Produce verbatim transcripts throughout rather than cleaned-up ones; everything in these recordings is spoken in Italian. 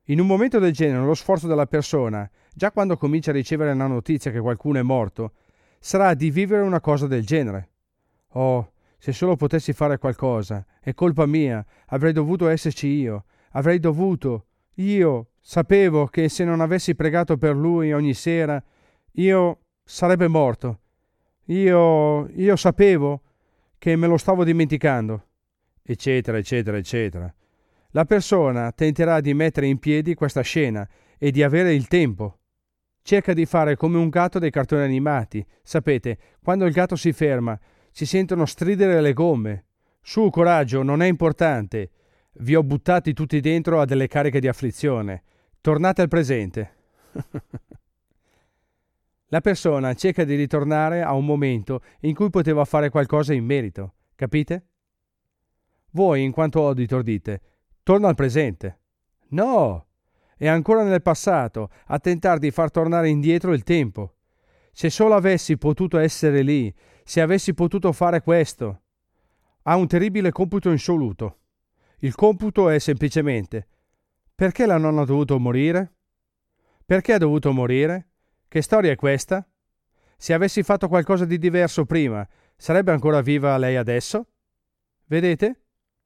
In un momento del genere lo sforzo della persona, già quando comincia a ricevere la notizia che qualcuno è morto, sarà di vivere una cosa del genere. Oh, se solo potessi fare qualcosa, è colpa mia, avrei dovuto esserci io, avrei dovuto, io sapevo che se non avessi pregato per lui ogni sera, io sarebbe morto. Io, io sapevo che me lo stavo dimenticando, eccetera, eccetera, eccetera. La persona tenterà di mettere in piedi questa scena e di avere il tempo. Cerca di fare come un gatto dei cartoni animati. Sapete, quando il gatto si ferma, si sentono stridere le gomme. Su, coraggio, non è importante. Vi ho buttati tutti dentro a delle cariche di afflizione. Tornate al presente. La persona cerca di ritornare a un momento in cui poteva fare qualcosa in merito. Capite? Voi, in quanto auditor, dite: torna al presente. No! È ancora nel passato, a tentare di far tornare indietro il tempo. Se solo avessi potuto essere lì, se avessi potuto fare questo. Ha un terribile computo insoluto. Il computo è semplicemente: perché la nonna ha dovuto morire? Perché ha dovuto morire? Che storia è questa? Se avessi fatto qualcosa di diverso prima, sarebbe ancora viva lei adesso? Vedete?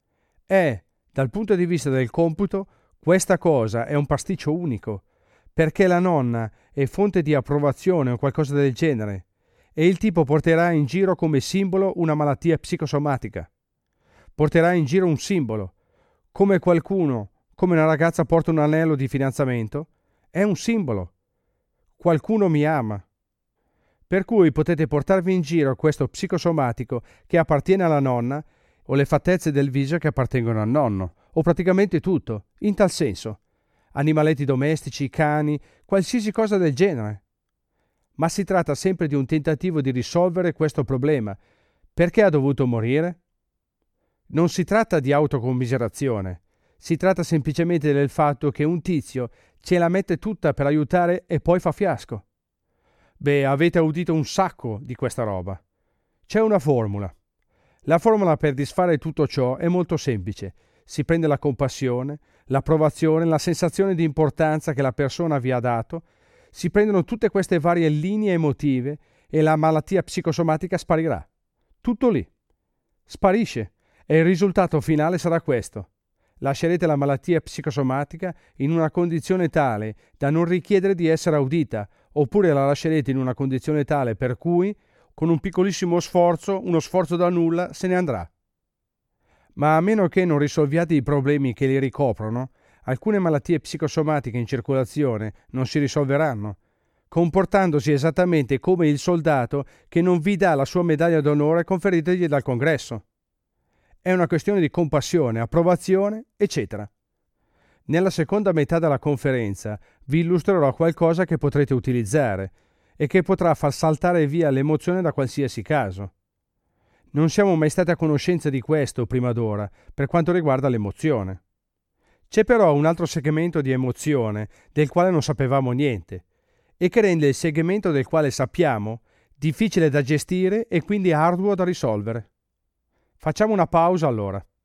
È, dal punto di vista del computo, questa cosa è un pasticcio unico, perché la nonna è fonte di approvazione o qualcosa del genere, e il tipo porterà in giro come simbolo una malattia psicosomatica. Porterà in giro un simbolo, come qualcuno, come una ragazza porta un anello di fidanzamento, è un simbolo. Qualcuno mi ama. Per cui potete portarvi in giro questo psicosomatico che appartiene alla nonna, o le fattezze del viso che appartengono al nonno, o praticamente tutto, in tal senso. Animaletti domestici, cani, qualsiasi cosa del genere. Ma si tratta sempre di un tentativo di risolvere questo problema. Perché ha dovuto morire? Non si tratta di autocommiserazione. Si tratta semplicemente del fatto che un tizio ce la mette tutta per aiutare e poi fa fiasco. Beh, avete udito un sacco di questa roba. C'è una formula. La formula per disfare tutto ciò è molto semplice. Si prende la compassione, l'approvazione, la sensazione di importanza che la persona vi ha dato, si prendono tutte queste varie linee emotive e la malattia psicosomatica sparirà. Tutto lì. Sparisce e il risultato finale sarà questo. Lascerete la malattia psicosomatica in una condizione tale da non richiedere di essere udita, oppure la lascerete in una condizione tale per cui, con un piccolissimo sforzo, uno sforzo da nulla, se ne andrà. Ma a meno che non risolviate i problemi che li ricoprono, alcune malattie psicosomatiche in circolazione non si risolveranno, comportandosi esattamente come il soldato che non vi dà la sua medaglia d'onore conferitegli dal congresso. È una questione di compassione, approvazione, eccetera. Nella seconda metà della conferenza vi illustrerò qualcosa che potrete utilizzare e che potrà far saltare via l'emozione da qualsiasi caso. Non siamo mai stati a conoscenza di questo prima d'ora per quanto riguarda l'emozione. C'è però un altro segmento di emozione del quale non sapevamo niente e che rende il segmento del quale sappiamo difficile da gestire e quindi arduo da risolvere. Facciamo una pausa allora.